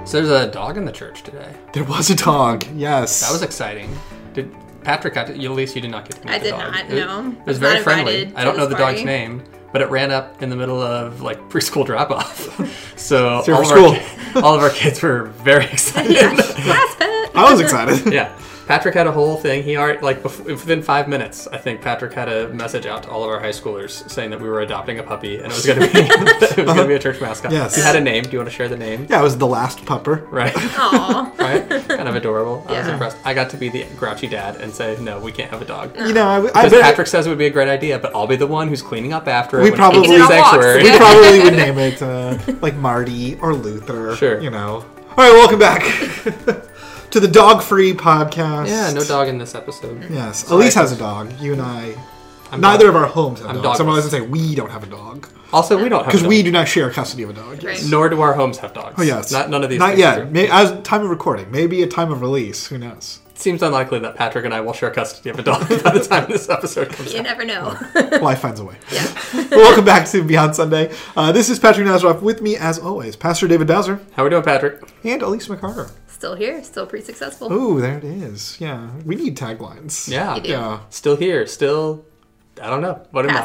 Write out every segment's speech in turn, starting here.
So there's a dog in the church today. There was a dog, yes. That was exciting. Did Patrick got to, at least you did not get to meet the dog. I did not, no. It was very friendly. I don't know the dog's name, but it ran up in the middle of like preschool drop-off. So all of our kids were very excited. I was excited. Yeah. Patrick had a whole thing. He already, like, within 5 minutes, I think Patrick had a message out to all of our high schoolers saying that we were adopting a puppy and it was going to be a church mascot. Yes. He had a name. Do you want to share the name? Yeah, it was the last pupper. Right. Aww. Right? Kind of adorable. I was impressed. I got to be the grouchy dad and say, no, we can't have a dog. You know, because Patrick says it would be a great idea, but I'll be the one who's cleaning up after it. We probably would name it like Marty or Luther. Sure. You know. All right, welcome back. To the Dog-Free Podcast. Yeah, no dog in this episode. Yes, Elise has a dog. You and I, neither of our homes have dogs. Someone doesn't say we don't have a dog. Also, we don't have a dog. Because we do not share custody of a dog. Right. Nor do our homes have dogs. Oh, yes. None of these Not things yet. As time of recording. Maybe at time of release. Who knows? It seems unlikely that Patrick and I will share custody of a dog by the time this episode comes out. You never know. Life finds a way. Yeah. Well, welcome back to Beyond Sunday. This is Patrick Nazaroff. With me, as always, Pastor David Bowser. How we doing, Patrick? And Elise McCarter. Still here, still pretty successful. Ooh, there it is. Yeah, we need taglines. Yeah. You do. Yeah. Still here. Still, I don't know. What am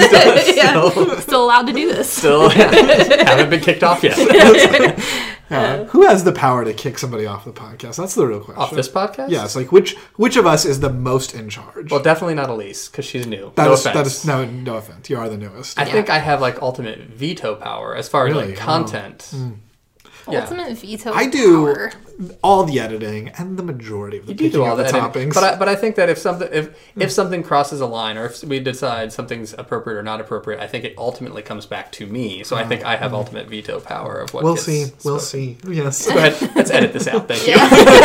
I? Still allowed to do this. Still haven't been kicked off yet. Who has the power to kick somebody off the podcast? That's the real question. Off this podcast? Yeah, it's like which of us is the most in charge? Well, definitely not Elise, because she's new. That no is offense. no offense. You are the newest. I think I have like ultimate veto power as far as like content. Yeah. Ultimate veto I do power. all the editing and the majority of the picking do all of the toppings. But I think that if something crosses a line, or if we decide something's appropriate or not appropriate, I think it ultimately comes back to me. So I think I have ultimate veto power of what. We'll see. Yes. Go ahead. Let's edit this out. Thank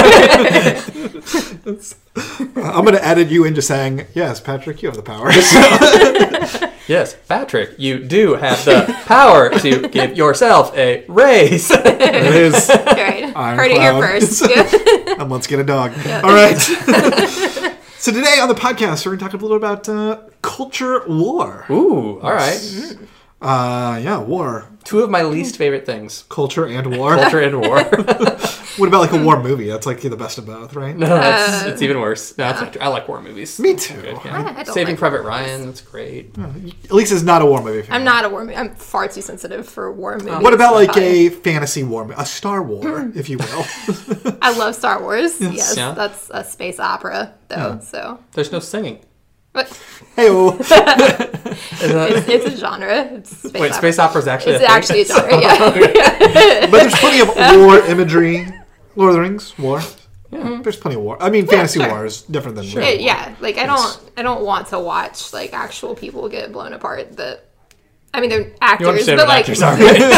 you. I'm going to edit you into saying, yes, Patrick, you have the power. Yes, Patrick, you do have the power to give yourself a raise. It is. Right. Heard it here first. And let's get a dog. Yeah. All right. So today on the podcast, we're going to talk a little about culture war. Ooh, all right. War. Two of my least favorite things. Culture and war. Culture and war. What about like a war movie? That's like the best of both, right? No, it's even worse. No, that's not true. I like war movies. Me too. Good, yeah. Saving like Private Ryan, that's great. At least it's not a war movie fan. I'm not a war movie. I'm far too sensitive for war movies. What about like a fantasy war movie? A Star War, if you will. I love Star Wars. Yes, Yeah. That's a space opera, though. So there's no singing. But Hey-o. it's a genre. It's space opera is actually a genre, yeah. But there's plenty of war imagery. Lord of the Rings, war. Yeah, there's plenty of war. I mean, fantasy war is different than war. Yeah, like I don't want to watch like actual people get blown apart. I mean, they're actors, but like actors are,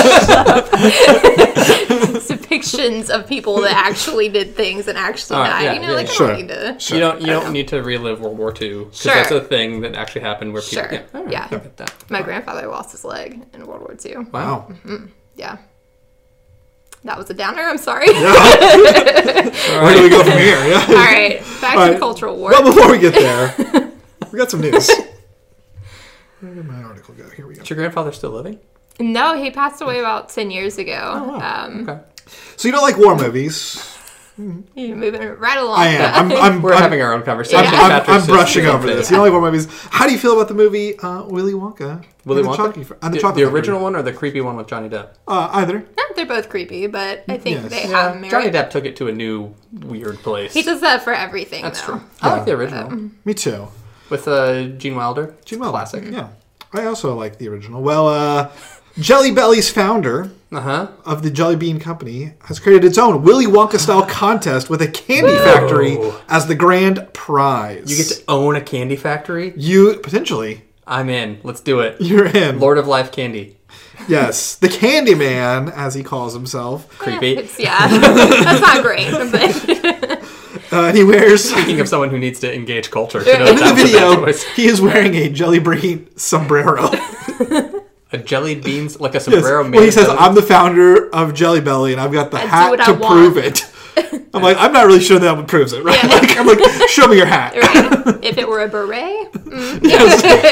depictions of people that actually did things and actually died. Yeah, I don't need to. You don't need to relive World War II because that's a thing that actually happened where people. Yeah. My grandfather lost his leg in World War II. Wow. Mm-hmm. Yeah. That was a downer. I'm sorry. Where do we go from here? Yeah. All right. Back to cultural war. Well, before we get there, we got some news. Where did my article go? Here we go. Is your grandfather still living? No, he passed away about 10 years ago. Oh, wow. Okay. So you don't like war movies? You're moving right along. I am. We're having our own conversation. I'm brushing over this. You don't like war movies? How do you feel about the movie Willy Wonka? Willy Wonka? The original one or the creepy one with Johnny Depp? Either. They're both creepy, but I think they have merit. Johnny Depp took it to a new weird place. He does that for everything. That's though. true. I like the original. Me too. With Gene Wilder. Classic. Yeah. I also like the original. Well, Jelly Belly's founder of the Jelly Bean Company has created its own Willy Wonka-style contest with a candy factory as the grand prize. You get to own a candy factory? Potentially. I'm in. Let's do it. You're in. Lord of Life Candy. Yes. The Candy Man, as he calls himself. Creepy. That's not great. And he wears... Speaking of someone who needs to engage culture. In the video, he is wearing a Jelly Bean sombrero. A jellied beans, like a sombrero made. Well, he says, I'm the founder of Jelly Belly, and I've got the hat to prove it. I'm like, I'm not really sure that proves it, right? Yeah. I'm like, show me your hat. Right. If it were a beret. Yes.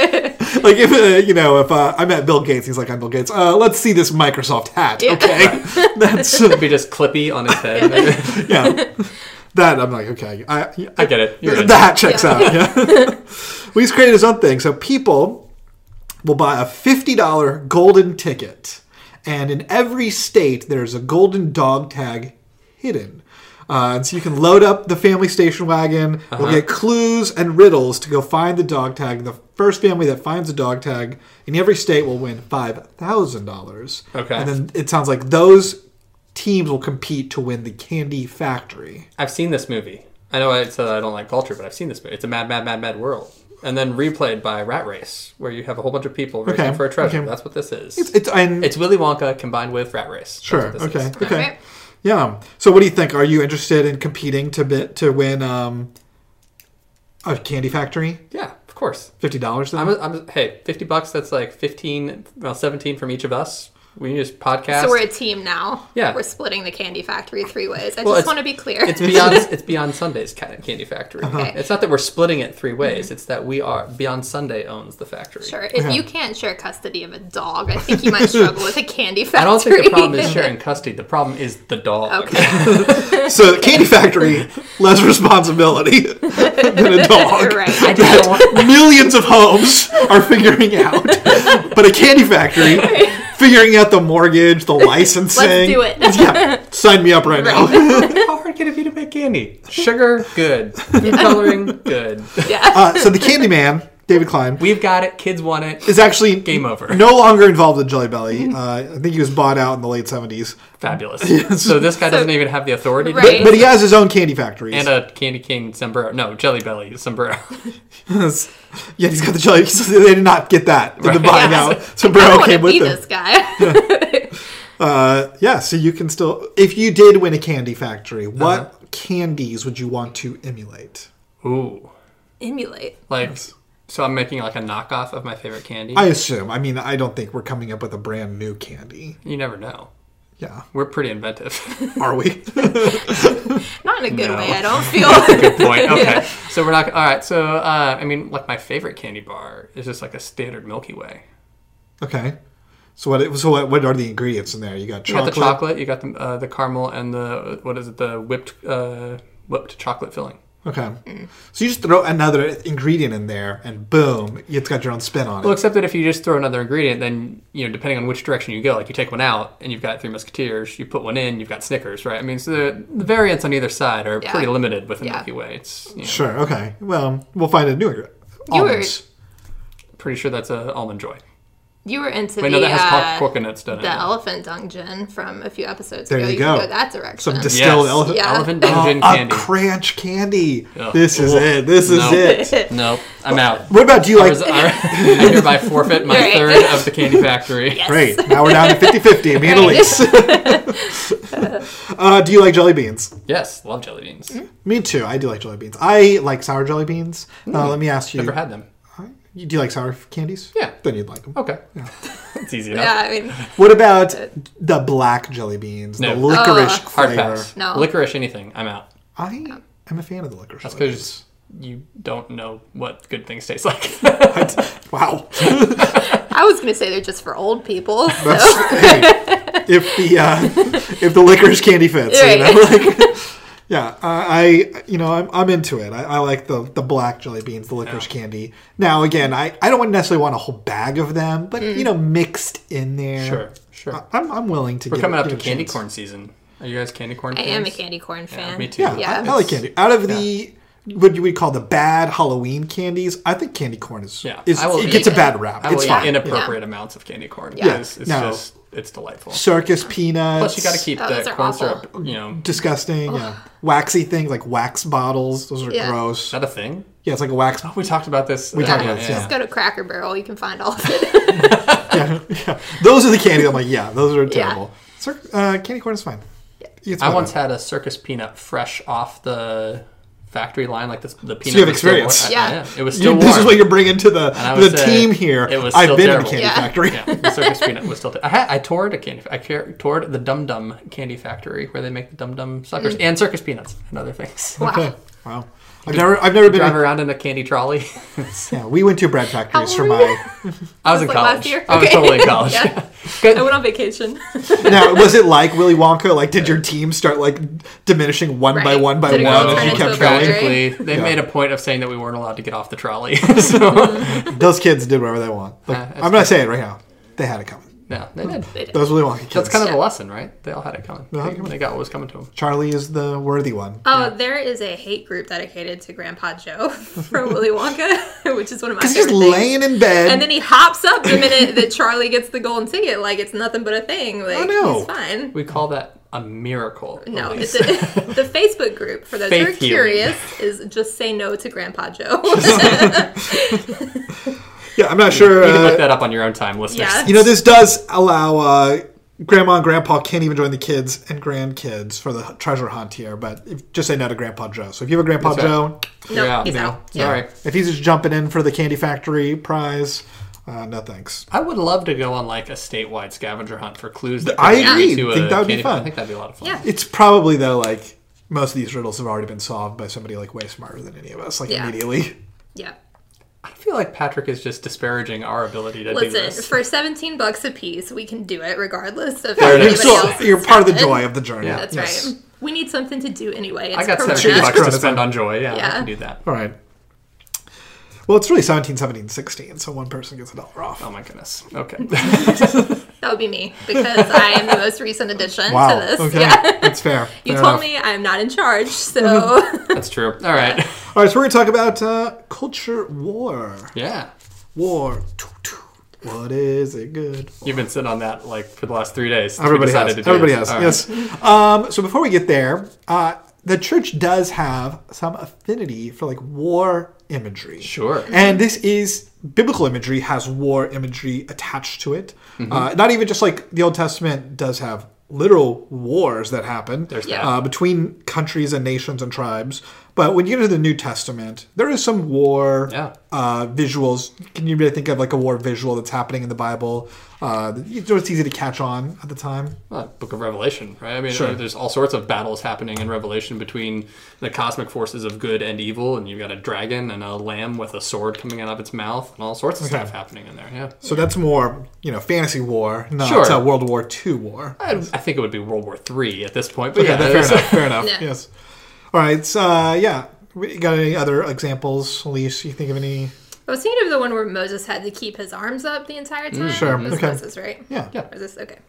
Like if if I met Bill Gates, he's like, I'm Bill Gates. Let's see this Microsoft hat. Okay, that's It'd be just Clippy on his head. yeah. That I'm like, okay, I get it. You're the hat checks out. Yeah. Well, he's created his own thing. So people will buy a $50 golden ticket, and in every state there's a golden dog tag hidden. And so you can load up the family station wagon. We'll get clues and riddles to go find the dog tag. The first family that finds the dog tag in every state will win $5,000. Okay. And then it sounds like those teams will compete to win the Candy Factory. I've seen this movie. I know I said I don't like culture, but I've seen this movie. It's a mad, mad, mad, mad world. And then replayed by Rat Race, where you have a whole bunch of people racing for a treasure. That's what this is. It's Willy Wonka combined with Rat Race. Sure. That's what this is. Okay. Right. Yeah. So what do you think? Are you interested in competing to win a Candy Factory? Yeah, of course. $50 then? Hey, $50, that's like 17 from each of us. We just podcast. So we're a team now. Yeah. We're splitting the Candy Factory 3 ways. I just want to be clear. It's Beyond Sunday's Candy Factory. Okay. It's not that we're splitting it 3 ways. It's that Beyond Sunday owns the factory. Sure. If you can't share custody of a dog, I think you might struggle with a Candy Factory. I don't think the problem is sharing custody. The problem is the dog. Okay. So the Candy Factory, less responsibility than a dog. Right. I just don't want... Millions of homes are figuring out. But a Candy Factory, figuring out the mortgage, the licensing. Let's do it. Yeah. Sign me up right now. How hard can it be to make candy? Sugar, good. Food coloring, good. Yeah. So the Candyman, David Klein, We've got it. Kids want it. is actually Game over. no longer involved with Jelly Belly. I think he was bought out in the late 70s. Fabulous. So this guy doesn't even have the authority to Right. But he has his own candy factories. and a candy cane sombrero. No, Jelly Belly sombrero. Yeah, he's got the jelly. They did not get that in the Right. buying Yeah. out. I Sombrero don't want came to with be him. this guy. Yeah, so you can still, if you did win a candy factory, what candies would you want to emulate? Ooh. Emulate. Like, so I'm making like a knockoff of my favorite candy? I assume. I mean, I don't think we're coming up with a brand new candy. You never know. Yeah. We're pretty inventive. Are we? Not in a good No. way, I don't feel. Good point. Okay. So we're not... All right. So, I mean, like my favorite candy bar is just like a standard Milky Way. Okay. So what are the ingredients in there? You got You chocolate. got the chocolate, you got the caramel, and the, what is it, the whipped chocolate filling. Okay. So you just throw another ingredient in there, and boom, it's got your own spin on it. Well, except that if you just throw another ingredient, then, depending on which direction you go, like you take one out and you've got Three Musketeers, you put one in, you've got Snickers, right? I mean, so the variants on either side are pretty limited with the Milky Way. It's Sure. Okay. Well, we'll find a new ingredient. You were- Almonds. pretty sure that's a Almond Joy. You were into Wait, no, that has coconuts done in the it. elephant dungeon from a few episodes There ago. you can go. go that direction. Some distilled elephant. Yeah. Elephant Dungeon A candy. Crunch candy. Ugh. This is it. This is No. it. Nope, I'm out. What about, do you like... I hereby forfeit my Right. third of the Candy Factory. Yes. Great. Now we're down to 50-50. Me and Elise. Do you like jelly beans? Yes, love jelly beans. Me too. I do like jelly beans. I like sour jelly beans. Let me ask you. Never had them. Do you like sour candies? Yeah. Then you'd like them. Okay. It's easy enough. Yeah, I mean, What about the black jelly beans? No. The licorice Hard flavor. pass. No. Licorice, anything. I'm out. I am a fan of the licorice. That's jelly because you don't know what good things taste like. beans. Wow. I was going to say they're just for old people. So. Hey, if the licorice candy fits, Right. yeah, I'm into it. I like the black jelly beans, the licorice candy. Now, again, I don't necessarily want a whole bag of them, but mixed in there. Sure. I'm willing to. We're coming up to give it a candy chance. corn season. Are you guys candy corn I fans? am a candy corn fan. me too. Yeah, Yeah. I like candy. Out of the what you would call the bad Halloween candies, I think candy corn is. Yeah, is I will it eat gets a it. bad rap. I will It's eat fine. inappropriate amounts of candy corn. Yeah. It's No. just, it's delightful. Circus peanuts. Plus, you got to keep Oh, those the are corn awful. syrup, disgusting. Yeah, waxy things like wax bottles. Those are Yeah. gross. Is that a thing? Yeah, it's like a wax. We talked about this. We talked about this, Just go to Cracker Barrel. You can find all of it. Yeah. Those are the candy. I'm like, yeah, those are Yeah. terrible. Candy corn is fine. It's I fine. once had a circus peanut fresh off the factory line, like the peanut. you have was still experience. warm. Yeah. It was still warm. This is what you're bringing to And I the would say team here. it was I've still been terrible. in the candy Yeah. factory. Yeah, the circus peanut was still. I toured a candy. I toured the Dum Dum Candy Factory where they make the Dum Dum suckers and circus peanuts and other things. Wow. Okay. Wow. I've never been drive around in a candy trolley. Yeah, we went to bread factories for my. I was in college. Last year? I was totally in college. Yeah. I went on vacation. Now, was it like Willy Wonka? Like, did your team start like diminishing one by one by one as you kept going? They made a point of saying that we weren't allowed to get off the trolley. So. Those kids did whatever they want. Like, I'm going to say it right now. They had it coming. Yeah, they did. Those Willy Wonka kids. That's kind of the lesson, right? They all had it coming. They got what was coming to them. Charlie is the worthy one. Oh, there is a hate group dedicated to Grandpa Joe from Willy Wonka, which is one of my favorite things. He's just laying in bed. And then he hops up the minute that Charlie gets the golden ticket like it's nothing but a thing. Like, he's fine. We call that a miracle. No, it's the Facebook group, for those who are curious, is just say no to Grandpa Joe. Yeah, I'm not sure. You can look that up on your own time, listeners. Yeah. You know, this does allow Grandma and Grandpa can't even join the kids and grandkids for the treasure hunt here, but just say no to Grandpa Joe. So if you have a Grandpa Joe, he's out. Yeah. All right. If he's just jumping in for the Candy Factory prize, no thanks. I would love to go on like a statewide scavenger hunt for clues. That I agree. I think that would be fun. I think that'd be a lot of fun. Yeah. It's probably though like most of these riddles have already been solved by somebody like way smarter than any of us. Like immediately. Yeah. I feel like Patrick is just disparaging our ability to do this. For $17 a piece, we can do it regardless of anybody else. You're part of the joy of the journey. Yeah, that's right. We need something to do anyway. I got $17 to spend on joy. Yeah, I can do that. All right. Well, it's really 17, 17, 16, so one person gets $1 off. Oh my goodness. Okay. That would be me, because I am the most recent addition to this. Okay. Yeah. That's fair. You told me I'm not in charge, so... That's true. All right. All right, so we're going to talk about culture war. Yeah. War. What is it good for? You've been sitting on that like for the last 3 days. Everybody has. Everybody has, yes. Right. So before we get there, the church does have some affinity for like war imagery. Sure. And this is biblical imagery has war imagery attached to it. Mm-hmm. Not even just like the Old Testament does have literal wars that happen between countries and nations and tribes. But when you get into the New Testament, there is some war visuals. Can you really think of like a war visual that's happening in the Bible? It's easy to catch on at the time. Book of Revelation, right? I mean, there's all sorts of battles happening in Revelation between the cosmic forces of good and evil, and you've got a dragon and a lamb with a sword coming out of its mouth, and all sorts of stuff happening in there. Yeah. So that's more, fantasy war, not World War II war. I think it would be World War III at this point. But fair enough. Yes. All right. So, you got any other examples, Elise? You think of any? I was thinking of the one where Moses had to keep his arms up the entire time. Sure. It was Moses, right? Yeah. Moses, okay.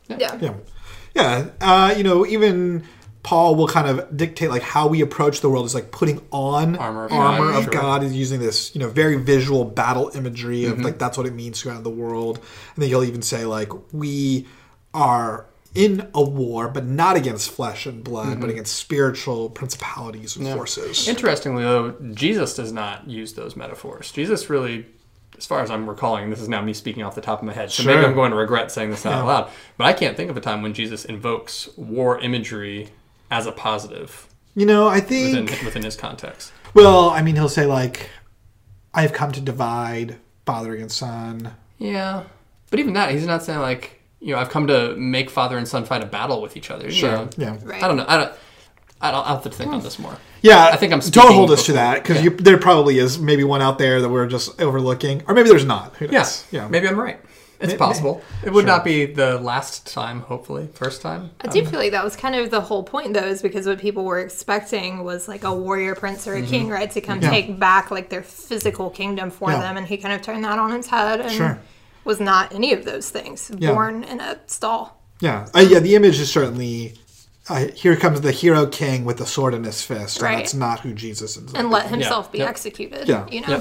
Yeah. Even Paul will kind of dictate like how we approach the world is like putting on armor of God is using this, very visual battle imagery of like that's what it means to go out in the world. And then he'll even say like we are in a war, but not against flesh and blood, but against spiritual principalities and forces. Interestingly, though, Jesus does not use those metaphors. Jesus really, as far as I'm recalling, this is now me speaking off the top of my head, so maybe I'm going to regret saying this out loud, but I can't think of a time when Jesus invokes war imagery as a positive. I think... Within his context. Well, I mean, he'll say, like, I have come to divide father against son. Yeah. But even that, he's not saying, like, I've come to make father and son fight a battle with each other. Yeah. Right. I don't know. I'll have to think on this more. Yeah. I think I'm don't hold us to that, because there probably is maybe one out there that we're just overlooking. Or maybe there's not. Who knows? Yeah. Maybe I'm right. It's possible. It would not be the last time, hopefully. First time. I do feel like that was kind of the whole point, though, is because what people were expecting was like a warrior prince or a king, right? To come take back like their physical kingdom for them. And he kind of turned that on its head. And was not any of those things. Born in a stall. Yeah. The image is certainly... here comes the hero king with the sword in his fist. Right. And that's not who Jesus is. And let himself be executed. Yeah. Yeah.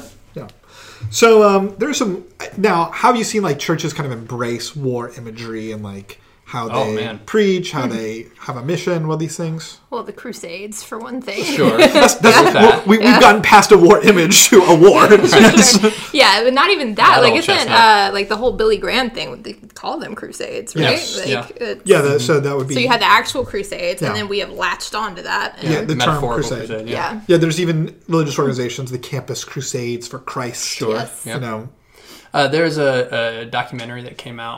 So there's some... Now, how have you seen like churches kind of embrace war imagery and like how they preach, how they have a mission, what these things? Well, the Crusades, for one thing. Sure. We've gotten past a war image to a war. Yeah, but not even that. Like, isn't like the whole Billy Graham thing, they call them Crusades, right? Yes. So that would be... So you had the actual Crusades, and then we have latched onto that. And the term crusade. Yeah, there's even religious organizations, the Campus Crusades for Christ. Sure. Yes. There's a documentary that came out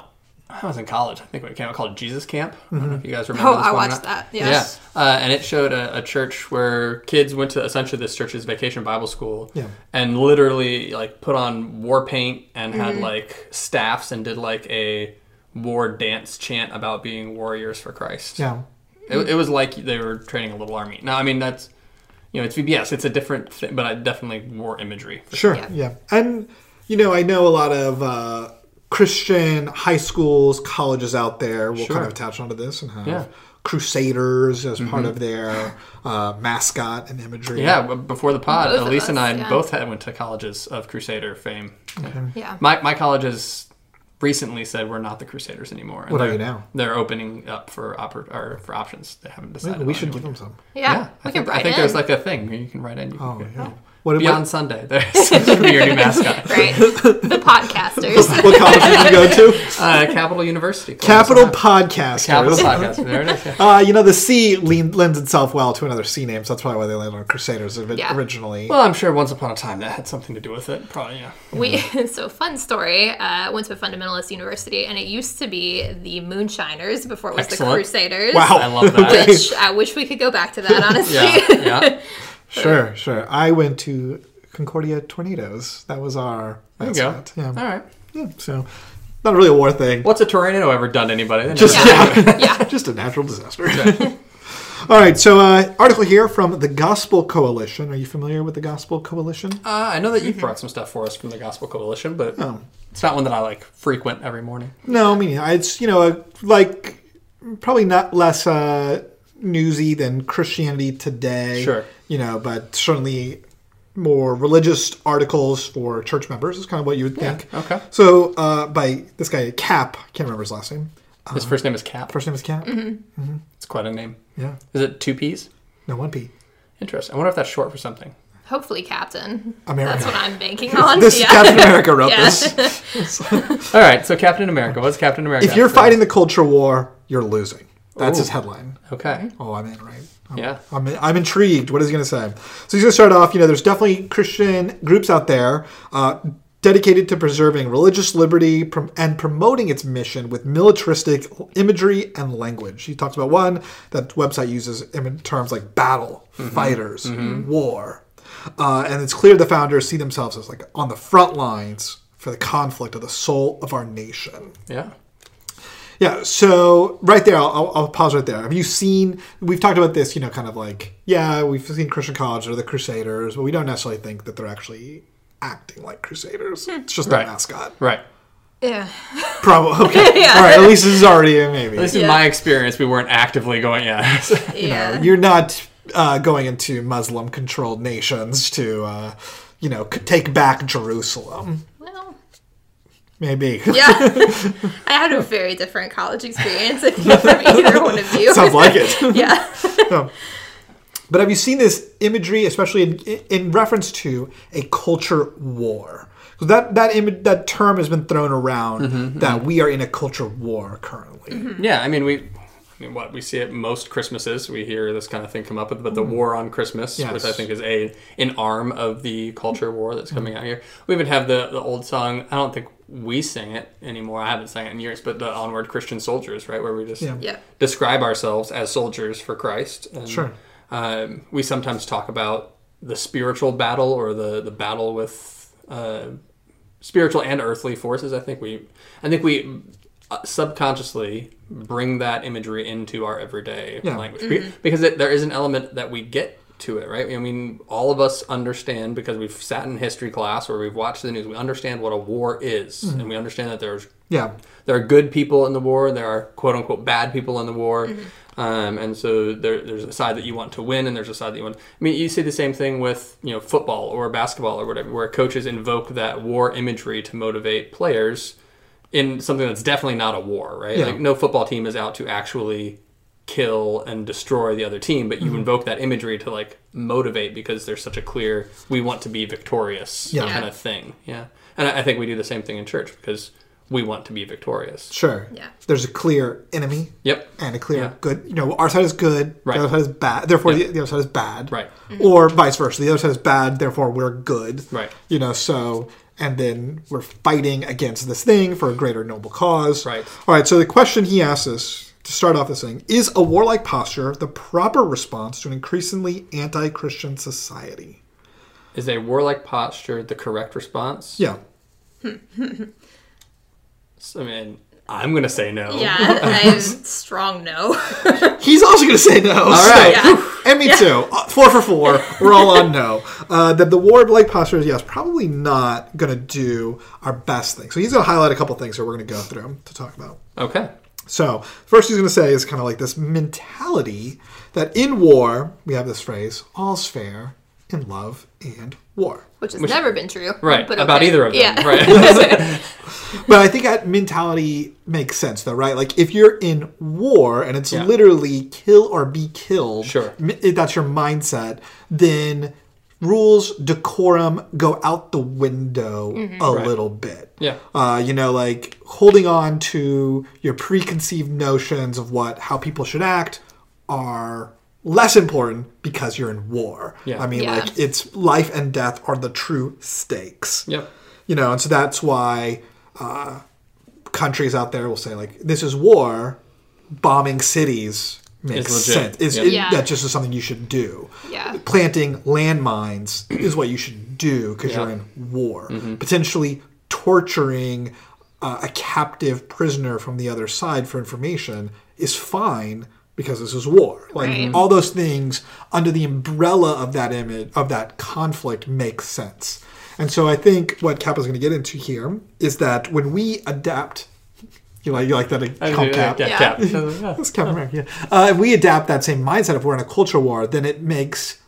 I was in college. I think when it came out called Jesus Camp. I don't know if you guys remember. I watched that. Yes. Yeah. And it showed a church where kids went to essentially this church's vacation Bible school, and literally like put on war paint and had like staffs and did like a war dance chant about being warriors for Christ. Yeah. It was like they were training a little army. Now, I mean, that's, it's VBS. It's a different thing, but I definitely war imagery. Sure, yeah. And, I know a lot of Christian high schools, colleges out there will kind of attach onto this and have Crusaders as part of their mascot and imagery. Yeah, before the pod, Elise and I both went to colleges of Crusader fame. Okay. Yeah. My college has recently said we're not the Crusaders anymore. What are you now? They're opening up for options. They haven't decided. We should give them some. Yeah, we can write in. I think there's like a thing where you can write in. Beyond Sunday, there's going to be your new mascot. Right. The podcasters. What college did you go to? Capital University. Capital Podcasters. Capital Podcasters. There it is. The C lends itself well to another C name, so that's probably why they landed on Crusaders originally. Well, I'm sure once upon a time that had something to do with it. Probably, yeah. So, fun story. Went to a fundamentalist university, and it used to be the Moonshiners before it was the Crusaders. Wow. I love that. Which I wish we could go back to that, honestly. Yeah. Sure. I went to Concordia Tornadoes. That was our mascot. There you go. Yeah. All right. Yeah, so, not really a war thing. What's a tornado ever done to anybody? Just a natural disaster. Exactly. All right, so article here from the Gospel Coalition. Are you familiar with the Gospel Coalition? I know that you brought some stuff for us from the Gospel Coalition, but it's not one that I frequent every morning. No, I mean, it's, probably not less newsy than Christianity Today. Sure. But certainly more religious articles for church members is kind of what you would think. Okay. So by this guy, Cap, I can't remember his last name. His first name is Cap? First name is Cap. Mm-hmm. It's quite a name. Yeah. Is it 2 P's? No, 1 P. Interesting. I wonder if that's short for something. Hopefully Captain America. That's what I'm banking on. Captain America wrote this. All right, so Captain America. What's Captain America? If you're fighting the culture war, you're losing. That's his headline. Okay. Oh, I'm in, right? I'm intrigued. What is he going to say? So he's going to start off, there's definitely Christian groups out there dedicated to preserving religious liberty and promoting its mission with militaristic imagery and language. He talks about one that website uses terms like battle, fighters, war. And it's clear the founders see themselves as on the front lines for the conflict of the soul of our nation. Yeah. Yeah, so right there, I'll pause right there. Have you seen, we've talked about this, we've seen Christian College or the Crusaders, but we don't necessarily think that they're actually acting like Crusaders. It's just their mascot. Right. Yeah. Probably. Okay. All right, at least this is already a maybe. At least in my experience, we weren't actively going, You're not going into Muslim-controlled nations to, take back Jerusalem. Maybe. Yeah. I had a very different college experience, I think, from either one of you. Sounds like it. Yeah. No. But have you seen this imagery, especially in reference to a culture war? Because that term has been thrown around that we are in a culture war currently. Mm-hmm. Yeah, we see it most Christmases. We hear this kind of thing come up, but the war on Christmas, which I think is an arm of the culture war that's coming out here. We even have the old song. I don't think we sing it anymore. I haven't sang it in years, but the Onward Christian Soldiers, right, where we just describe ourselves as soldiers for Christ. And, sure. We sometimes talk about the spiritual battle or the battle with spiritual and earthly forces. I think we subconsciously bring that imagery into our everyday language because there is an element that we get to it, right? I mean, all of us understand because we've sat in history class or we've watched the news. We understand what a war is, and we understand that there are good people in the war, there are quote unquote bad people in the war, and so there's a side that you want to win, and there's a side that you want. I mean, you see the same thing with football or basketball or whatever, where coaches invoke that war imagery to motivate players in something that's definitely not a war, right? Like no football team is out to actually kill and destroy the other team, but you invoke that imagery to motivate because there's such a clear we want to be victorious kind of thing. Yeah. And I think we do the same thing in church because we want to be victorious. Sure. Yeah. There's a clear enemy. Yep. And a clear good. Our side is good. Right. The other side is bad. Therefore, the other side is bad. Right. Or vice versa. The other side is bad. Therefore, we're good. Right. So and then we're fighting against this thing for a greater noble cause. Right. All right, so the question he asks us to start off this thing, is a warlike posture the proper response to an increasingly anti-Christian society? Is a warlike posture the correct response? Yeah. So, I mean, I'm going to say no. Yeah, I'm strong no. He's also going to say no. All right. Yeah. And me too. 4 for 4. We're all on no. That the warlike posture is, yes, probably not going to do our best thing. So he's going to highlight a couple things that we're going to go through to talk about. Okay. So first he's going to say is kind of like this mentality that in war, we have this phrase, all's fair in love and war. Which has never been true. Right, but about either of them. Yeah. Right. But I think that mentality makes sense, though, right? Like, if you're in war and it's literally kill or be killed, sure, if that's your mindset, then rules, decorum go out the window a little bit. Yeah. Like, holding on to your preconceived notions of how people should act are less important because you're in war. Yeah. I mean, like, it's life and death are the true stakes. Yep. And so that's why countries out there will say, like, this is war, bombing cities makes sense. That just is something you should do. Yeah. Planting landmines is what you should do because you're in war. Mm-hmm. Potentially torturing a captive prisoner from the other side for information is fine because this is war. Like, all those things under the umbrella of that image, of that conflict, make sense. And so I think what Kappa's going to get into here is that when we adapt, you like that Cap? Cap. That's Cap America. If we adapt that same mindset, if we're in a culture war, then it makes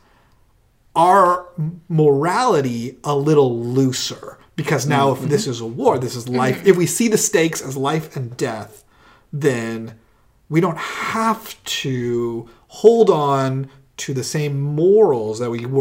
our morality a little looser. Because now if this is a war, this is life. If we see the stakes as life and death, then we don't have to hold on to the same morals that we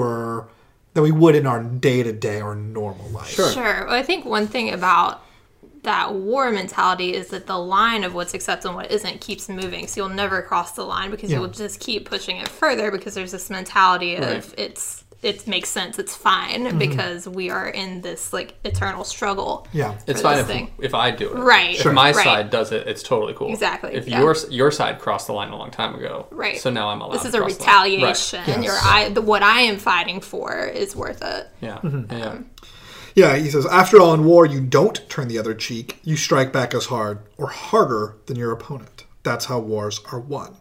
would in our day-to-day or normal life. Sure. Well, I think one thing about that war mentality is that the line of what's acceptable and what isn't keeps moving. So you'll never cross the line because you'll just keep pushing it further because there's this mentality of it makes sense, it's fine because we are in this like eternal struggle. Yeah. It's fine if I do it. Right. If my side does it, it's totally cool. Exactly. If your side crossed the line a long time ago. Right. So now I'm allowed This is to a cross retaliation. The line. Right. Yes. What I am fighting for is worth it. Yeah. Yeah, he says, after all, in war, you don't turn the other cheek. You strike back as hard or harder than your opponent. That's how wars are won.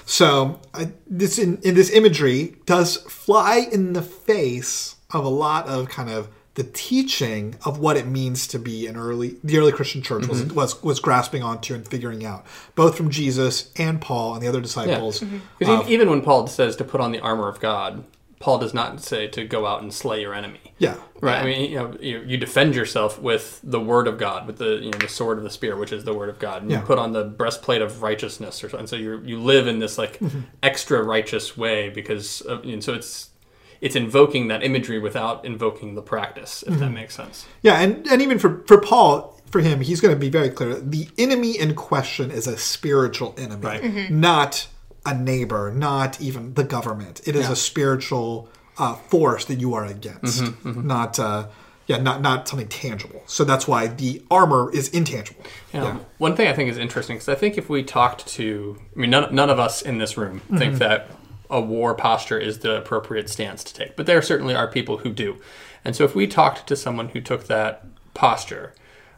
So this imagery does fly in the face of a lot of kind of the teaching of what it means to be the early Christian church was grasping onto and figuring out, both from Jesus and Paul and the other disciples. Because even when Paul says to put on the armor of God, Paul does not say to go out and slay your enemy. Yeah. Right. Yeah. I mean, you defend yourself with the word of God, with the the sword of the Spirit, which is the word of God. And you put on the breastplate of righteousness, or something. So you live in this like extra righteous way because so it's invoking that imagery without invoking the practice, if that makes sense. Yeah, and even for Paul, for him, he's going to be very clear. The enemy in question is a spiritual enemy, right. Not a neighbor, not even the government. It is a spiritual force that you are against, not something tangible. So that's why the armor is intangible. One thing I think is interesting, because I think if we talked to, none of us in this room think that a war posture is the appropriate stance to take, but there certainly are people who do. And so if we talked to someone who took that posture,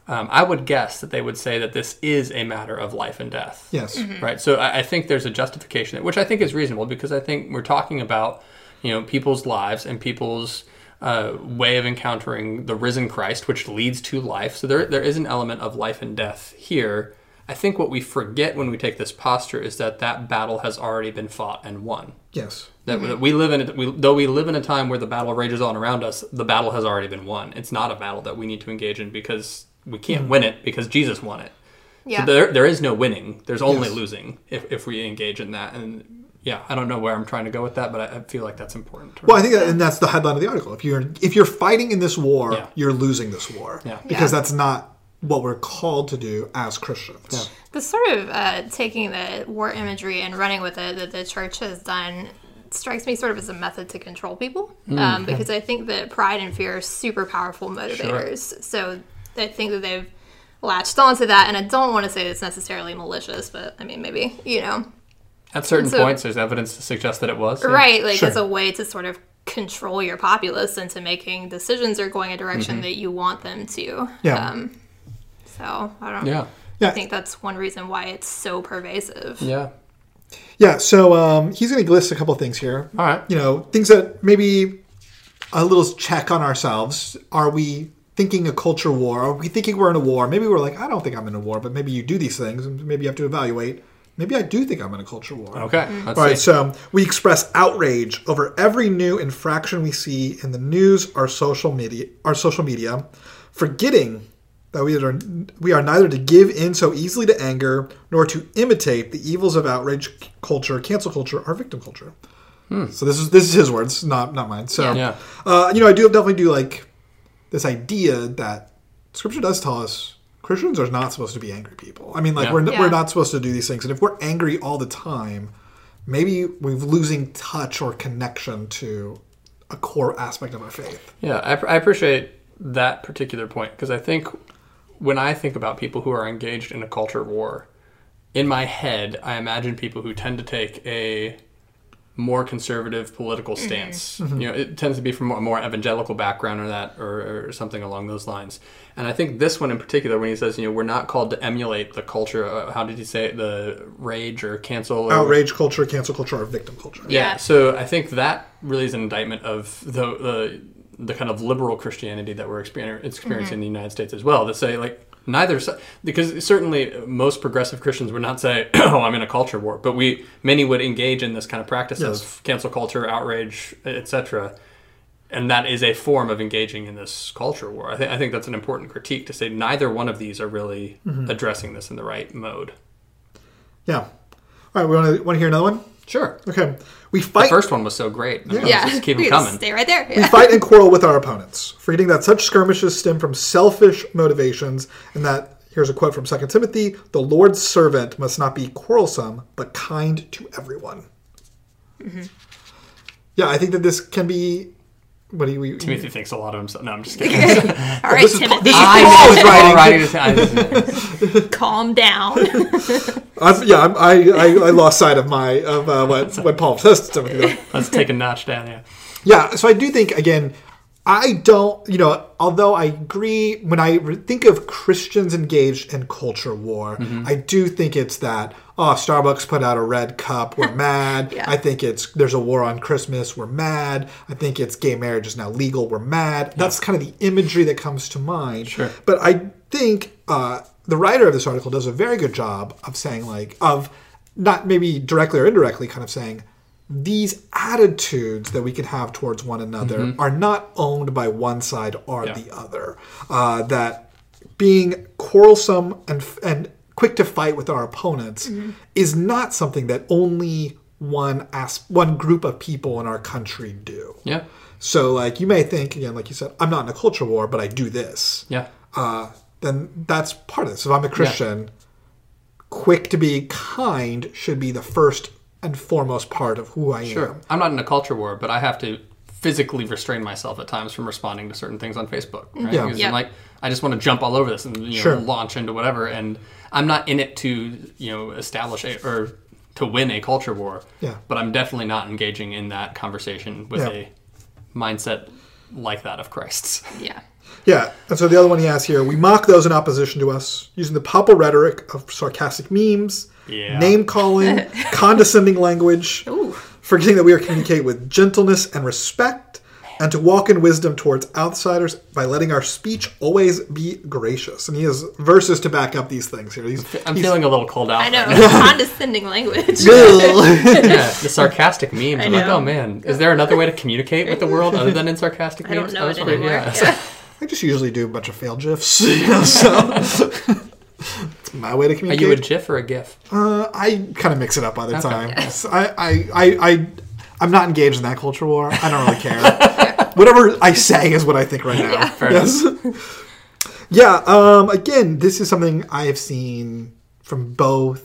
I would guess that they would say that this is a matter of life and death. Yes. Right. So I think there's a justification, which I think is reasonable, because I think we're talking about, people's lives and people's way of encountering the risen Christ, which leads to life. So there is an element of life and death here. I think what we forget when we take this posture is that battle has already been fought and won. Yes. That we live in a time where the battle rages on around us, the battle has already been won. It's not a battle that we need to engage in because we can't win it, because Jesus won it. Yeah. So there is no winning. There's only losing if we engage in that. And I don't know where I'm trying to go with that, but I feel like that's important. Well, I think and that's the headline of the article. If you're fighting in this war, you're losing this war. Yeah. Because that's not what we're called to do as Christians. Yeah. The sort of taking the war imagery and running with it that the church has done strikes me sort of as a method to control people, because I think that pride and fear are super powerful motivators. Sure. So I think that they've latched onto that, and I don't want to say it's necessarily malicious, but I mean, maybe, At certain points, there's evidence to suggest that it was. Yeah. Right, as a way to sort of control your populace into making decisions or going a direction that you want them to. Yeah. So, I don't know. Yeah. I think that's one reason why it's so pervasive. Yeah. Yeah, so he's going to list a couple of things here. All right. Things that maybe a little check on ourselves. Are we thinking a culture war? Are we thinking we're in a war? Maybe we're like, I don't think I'm in a war, but maybe you do these things, and maybe you have to evaluate. Maybe I do think I'm in a culture war. Okay. All right, so we express outrage over every new infraction we see in the news or social media, forgetting that we are neither to give in so easily to anger nor to imitate the evils of outrage culture, cancel culture, or victim culture. So this is his words, not mine. So I definitely do like this idea that Scripture does tell us Christians are not supposed to be angry people. I mean, we're not supposed to do these things, and if we're angry all the time, maybe we're losing touch or connection to a core aspect of our faith. Yeah, I appreciate that particular point, because I think when I think about people who are engaged in a culture war, in my head, I imagine people who tend to take a more conservative political stance. It tends to be from a more evangelical background or something along those lines. And I think this one in particular, when he says, we're not called to emulate the culture, how did he say it? The rage or cancel? Outrage culture, cancel culture, or victim culture. Yeah. So I think that really is an indictment of the kind of liberal Christianity that we're experiencing in the United States as well. To say, neither, because certainly most progressive Christians would not say, "Oh, I'm in a culture war," but many would engage in this kind of practice of cancel culture, outrage, etc. And that is a form of engaging in this culture war. I think that's an important critique, to say neither one of these are really addressing this in the right mode. Yeah. All right, we want to hear another one? Sure. Okay. We fight. The first one was so great. Just keep them coming. Stay right there. Yeah. We fight and quarrel with our opponents, forgetting that such skirmishes stem from selfish motivations, and that, here's a quote from 2 Timothy, the Lord's servant must not be quarrelsome, but kind to everyone. Yeah, I think that this can be... Timothy thinks a lot of himself. No, I'm just kidding. All right, Timothy. Paul's writing. Calm down. I lost sight of what Paul says to Timothy. Let's take a notch down, Yeah, so I do think, again, I don't, although I agree, when I think of Christians engaged in culture war, I do think it's that, Starbucks put out a red cup, we're mad. I think there's a war on Christmas, we're mad. I think it's gay marriage is now legal, we're mad. That's kind of the imagery that comes to mind. Sure. But I think the writer of this article does a very good job of saying, of not maybe directly or indirectly kind of saying, these attitudes that we can have towards one another are not owned by one side or the other. That being quarrelsome and quick to fight with our opponents is not something that only one group of people in our country do. Yeah. So, you may think, again, like you said, I'm not in a culture war, but I do this. Yeah. Then that's part of this. If I'm a Christian, quick to be kind should be the first and foremost part of who I am. Sure. I'm not in a culture war, but I have to physically restrain myself at times from responding to certain things on Facebook. Right? Yeah. Because I'm I just want to jump all over this and launch into whatever, and I'm not in it to establish or to win a culture war. Yeah. But I'm definitely not engaging in that conversation with a mindset like that of Christ's. Yeah. Yeah, and so the other one he has here, we mock those in opposition to us, using the popular rhetoric of sarcastic memes, name-calling, condescending language, forgetting that we are communicating with gentleness and respect, and to walk in wisdom towards outsiders by letting our speech always be gracious. And he has verses to back up these things here. I'm feeling a little cold out. I know, condescending language. The sarcastic memes. I'm like, oh man, is there another way to communicate with the world other than in sarcastic memes? I don't know it anymore. I just usually do a bunch of failed GIFs, so it's my way to communicate. Are you a GIF or a GIF? I kind of mix it up all the time. So I'm not engaged in that culture war. I don't really care. Whatever I say is what I think right now. Fair enough. Yeah. Again, this is something I have seen from both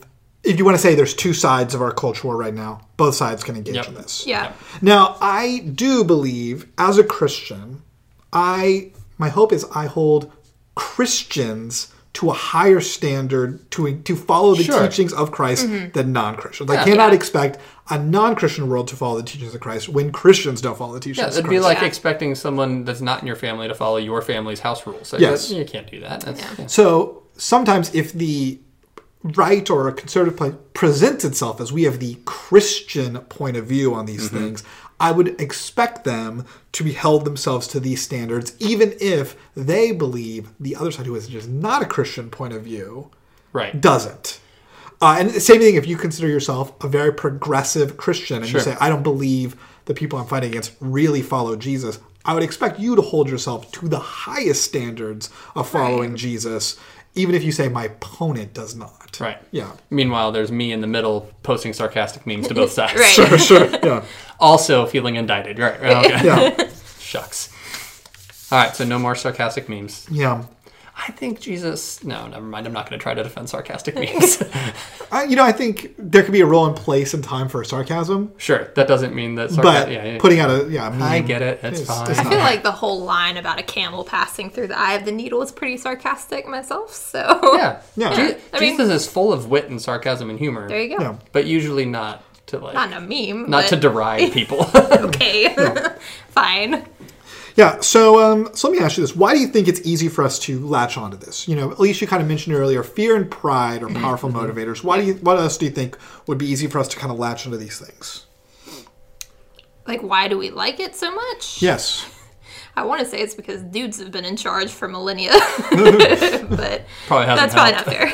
if you want to say there's two sides of our culture war right now, both sides can engage in this. Yeah. Now, I do believe, as a Christian, my hope is I hold Christians to a higher standard to follow the teachings of Christ than non-Christians. I cannot expect a non-Christian world to follow the teachings of Christ when Christians don't follow the teachings of Christ. It'd be like expecting someone that's not in your family to follow your family's house rules. So you can't do that. So sometimes if the right or a conservative point presents itself as we have the Christian point of view on these things, I would expect them to be held themselves to these standards, even if they believe the other side, who is just not a Christian point of view, doesn't. And the same thing if you consider yourself a very progressive Christian and you say, I don't believe the people I'm fighting against really follow Jesus, I would expect you to hold yourself to the highest standards of following Jesus, even if you say my opponent does not. Right. Yeah. Meanwhile, there's me in the middle posting sarcastic memes to both sides. Sure. Yeah. Also feeling indicted. Right. Okay. Yeah. Shucks. All right. So no more sarcastic memes. Yeah. I think Jesus... No, never mind. I'm not going to try to defend sarcastic memes. I think there could be a role and place and time for sarcasm. Sure. That doesn't mean that... But putting out a meme, I get it. It's fine. I feel like the whole line about a camel passing through the eye of the needle is pretty sarcastic myself, so... Yeah. Jesus is full of wit and sarcasm and humor. There you go. Yeah. But usually not to Not in a meme. Not to deride people. Okay. Fine. Yeah, so let me ask you this. Why do you think it's easy for us to latch onto this? At least you kind of mentioned earlier, fear and pride are powerful motivators. What else do you think would be easy for us to kind of latch into these things? Like, why do we like it so much? Yes. I want to say it's because dudes have been in charge for millennia. But that's probably not fair.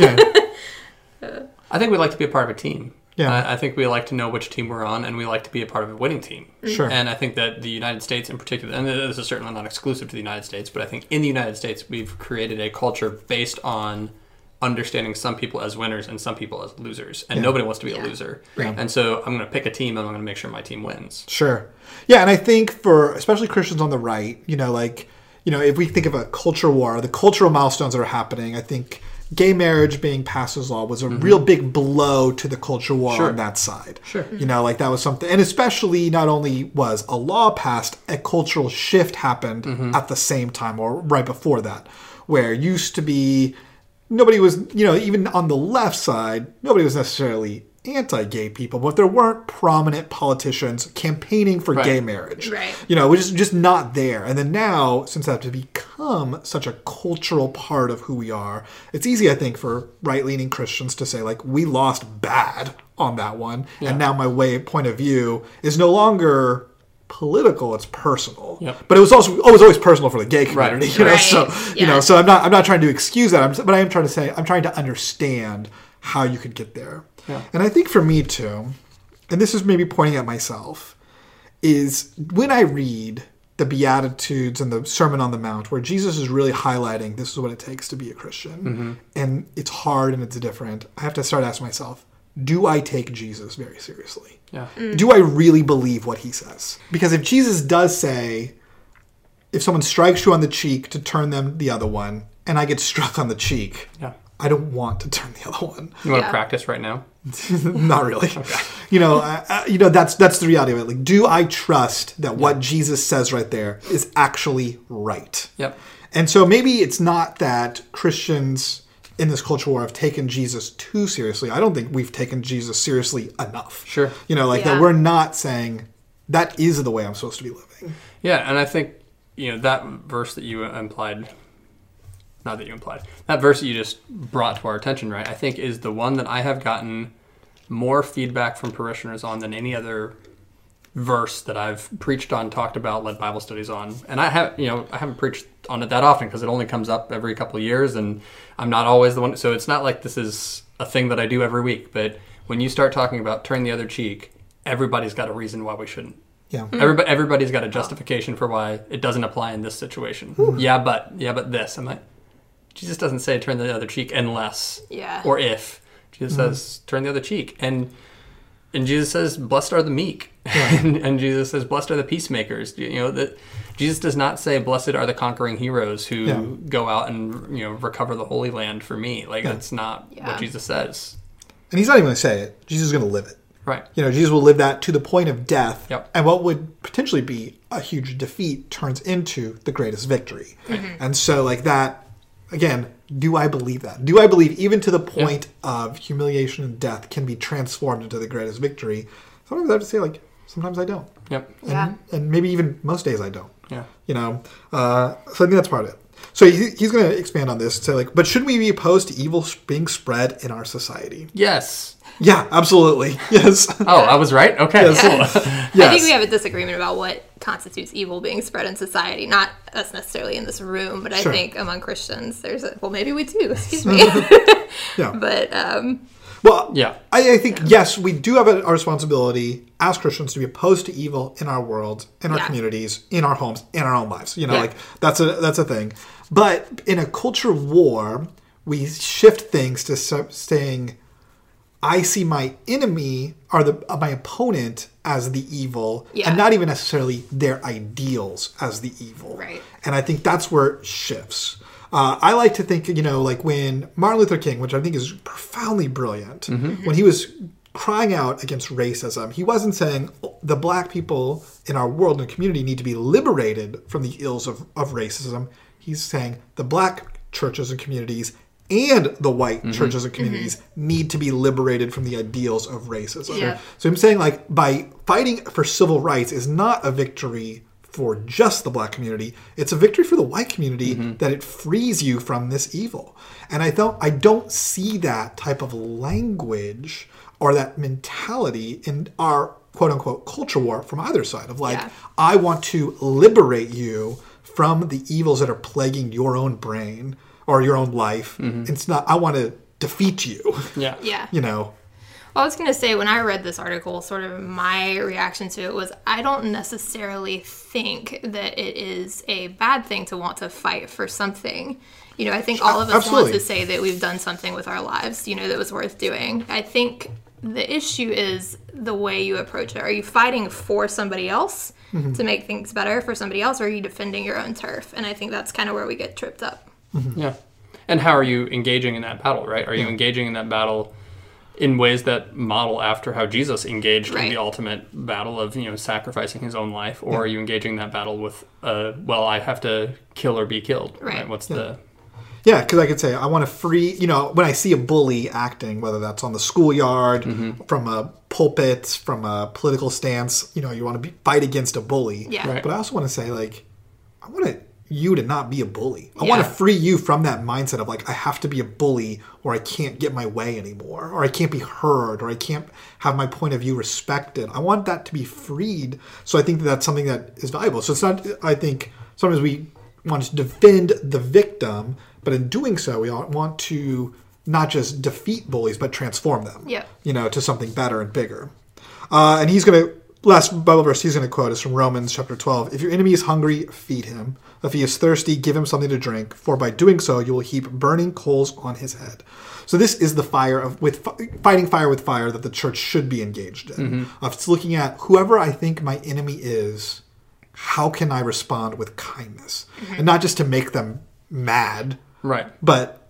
Yeah. I think we like to be a part of a team. Yeah. I think we like to know which team we're on, and we like to be a part of a winning team. Sure. And I think that the United States in particular, and this is certainly not exclusive to the United States, but I think in the United States, we've created a culture based on understanding some people as winners and some people as losers. And nobody wants to be a loser. Right. And so I'm going to pick a team, and I'm going to make sure my team wins. Sure. Yeah, and I think for especially Christians on the right, if we think of a culture war, the cultural milestones that are happening, I think... gay marriage being passed as law was a real big blow to the culture war on that side. Sure. That was something, and especially not only was a law passed, a cultural shift happened at the same time or right before that, where used to be, nobody was, even on the left side, nobody was necessarily anti-gay people, but there weren't prominent politicians campaigning for gay marriage. Right. Which is just not there. And then now, since that has become such a cultural part of who we are, it's easy, I think, for right-leaning Christians to say, like, we lost bad on that one, and now my point of view is no longer political, it's personal. Yep. But it was always personal for the gay community. Right. So I'm not trying to excuse that, but I am trying to say, I'm trying to understand how you could get there. Yeah. And I think for me too, and this is maybe pointing at myself, is when I read the Beatitudes and the Sermon on the Mount, where Jesus is really highlighting this is what it takes to be a Christian, and it's hard and it's different, I have to start asking myself, do I take Jesus very seriously? Yeah. Do I really believe what he says? Because if Jesus does say, if someone strikes you on the cheek, to turn them the other one, and I get struck on the cheek, I don't want to turn the other one. You want to practice right now? Not really. Okay. That's the reality of it. Like, do I trust that what Jesus says right there is actually right? Yep. And so maybe it's not that Christians in this culture war have taken Jesus too seriously. I don't think we've taken Jesus seriously enough. Sure. That we're not saying that is the way I'm supposed to be living. Yeah, and I think, that verse that you implied... Not that you implied. That verse that you just brought to our attention, right, I think is the one that I have gotten more feedback from parishioners on than any other verse that I've preached on, talked about, led Bible studies on. And I haven't preached on it that often because it only comes up every couple of years, and I'm not always the one. So it's not like this is a thing that I do every week. But when you start talking about turn the other cheek, everybody's got a reason why we shouldn't. Yeah. Everybody's got a justification for why it doesn't apply in this situation. Ooh. Yeah, but this. I'm like, Jesus doesn't say turn the other cheek unless or if. Jesus says turn the other cheek. And Jesus says blessed are the meek. Yeah. and Jesus says blessed are the peacemakers. That Jesus does not say blessed are the conquering heroes who go out and recover the Holy Land for me. Like that's not what Jesus says. and he's not even going to say it. Jesus is going to live it. Right. Jesus will live that to the point of death. Yep. And what would potentially be a huge defeat turns into the greatest victory. Mm-hmm. And so like that, again, do I believe that? Do I believe even to the point of humiliation and death can be transformed into the greatest victory? Sometimes I have to say like, sometimes I don't. Yep. And maybe even most days I don't. Yeah. So I think that's part of it. So he's going to expand on this. Say like, but should we be opposed to evil being spread in our society? Yes. Yeah, absolutely. Yes. Oh, I was right? Okay. Yes. Cool. Yes. I think we have a disagreement about what constitutes evil being spread in society. Not us necessarily in this room, but I think among Christians, maybe we do. Excuse me. Yeah. But, well, yeah. I think, yes, we do have a responsibility as Christians to be opposed to evil in our world, in our communities, in our homes, in our own lives. Like that's a thing. But in a culture war, we shift things to saying, I see my enemy or my opponent as the evil, and not even necessarily their ideals as the evil. Right. And I think that's where it shifts. I like to think, like when Martin Luther King, which I think is profoundly brilliant, when he was crying out against racism, he wasn't saying the black people in our world and community need to be liberated from the ills of racism. He's saying the black churches and communities and the white churches and communities need to be liberated from the ideals of racism. Yeah. So I'm saying like by fighting for civil rights is not a victory for just the black community. It's a victory for the white community that it frees you from this evil. And I don't see that type of language or that mentality in our quote unquote culture war from either side of like, I want to liberate you from the evils that are plaguing your own brain or your own life. It's not, I want to defeat you. Yeah. Yeah. Well, I was going to say, when I read this article, sort of my reaction to it was, I don't necessarily think that it is a bad thing to want to fight for something. I think all of us want to say that we've done something with our lives, that was worth doing. I think the issue is the way you approach it. Are you fighting for somebody else to make things better for somebody else, or are you defending your own turf? And I think that's kind of where we get tripped up. Yeah. And how are you engaging in that battle, right? Are you engaging in that battle in ways that model after how Jesus engaged in the ultimate battle of, sacrificing his own life? Or are you engaging in that battle with, I have to kill or be killed? Right. What's the... Yeah, because I could say, I want to free, when I see a bully acting, whether that's on the schoolyard, from a pulpit, from a political stance, you want to fight against a bully. Yeah. Right. But I also want to say, like, I want you to not be a bully. I want to free you from that mindset of, like, I have to be a bully or I can't get my way anymore, or I can't be heard, or I can't have my point of view respected. I want that to be freed. So I think that's something that is valuable. So it's not, I think, sometimes we want to defend the victim, but in doing so, we want to not just defeat bullies, but transform them, to something better and bigger. And he's going to, last Bible verse he's going to quote is from Romans chapter 12. If your enemy is hungry, feed him. If he is thirsty, give him something to drink. For by doing so, you will heap burning coals on his head. So this is the fighting fire with fire that the church should be engaged in. It's looking at whoever I think my enemy is, how can I respond with kindness? And not just to make them mad, right? But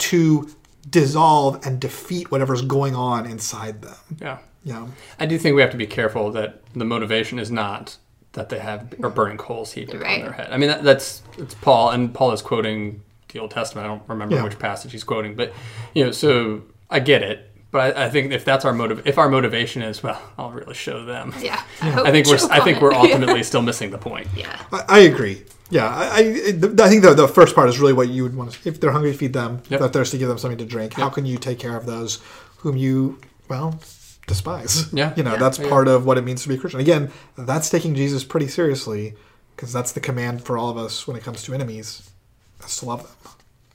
to dissolve and defeat whatever's going on inside them. Yeah. I do think we have to be careful that the motivation is not that they have burning coals heaped on their head. I mean, it's Paul, and Paul is quoting the Old Testament. I don't remember which passage he's quoting, but so I get it. But I think if that's our if our motivation is, well, I'll really show them. Yeah. I think we're ultimately still missing the point. Yeah. I agree. Yeah. I think the first part is really what you would want to. If they're hungry, feed them. If they're thirsty, give them something to drink. How can you take care of those whom you despise? That's part of what it means to be a Christian. Again, that's taking Jesus pretty seriously, because that's the command for all of us when it comes to enemies, is to love them,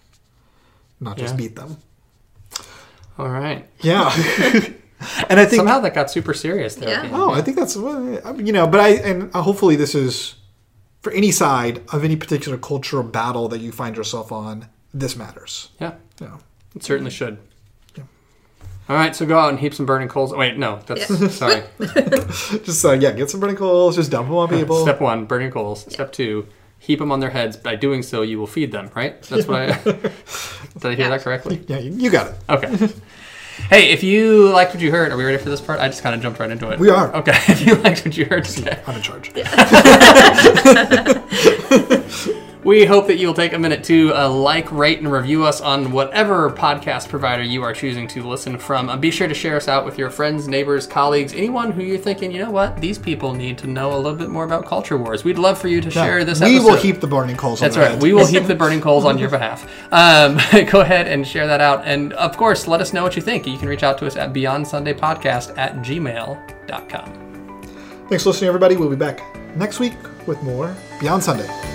not just beat them. All right. Yeah. And I think somehow that got super serious there. Yeah. Oh, I think that's but hopefully this is for any side of any particular cultural battle that you find yourself on. This matters. Yeah. It certainly should. Yeah. All right, so go out and heap some burning coals. Wait, no, that's sorry. Just get some burning coals. Just dump them on people. Step 1, burning coals. Step 2, heap them on their heads. By doing so, you will feed them. Right? That's what I did. I hear that correctly? Yeah, you got it. Okay. Hey, if you liked what you heard, are we ready for this part? I just kind of jumped right into it. We are. Okay, if you liked what you heard today. I'm in charge. We hope that you'll take a minute to like, rate, and review us on whatever podcast provider you are choosing to listen from. Be sure to share us out with your friends, neighbors, colleagues, anyone who you're thinking, you know what, these people need to know a little bit more about Culture Wars. We'd love for you to share this episode. We will heap the burning coals on That's right. Head. We will heap the burning coals on your behalf. Go ahead and share that out. And, of course, let us know what you think. You can reach out to us at beyondsundaypodcast@gmail.com. Thanks for listening, everybody. We'll be back next week with more Beyond Sunday.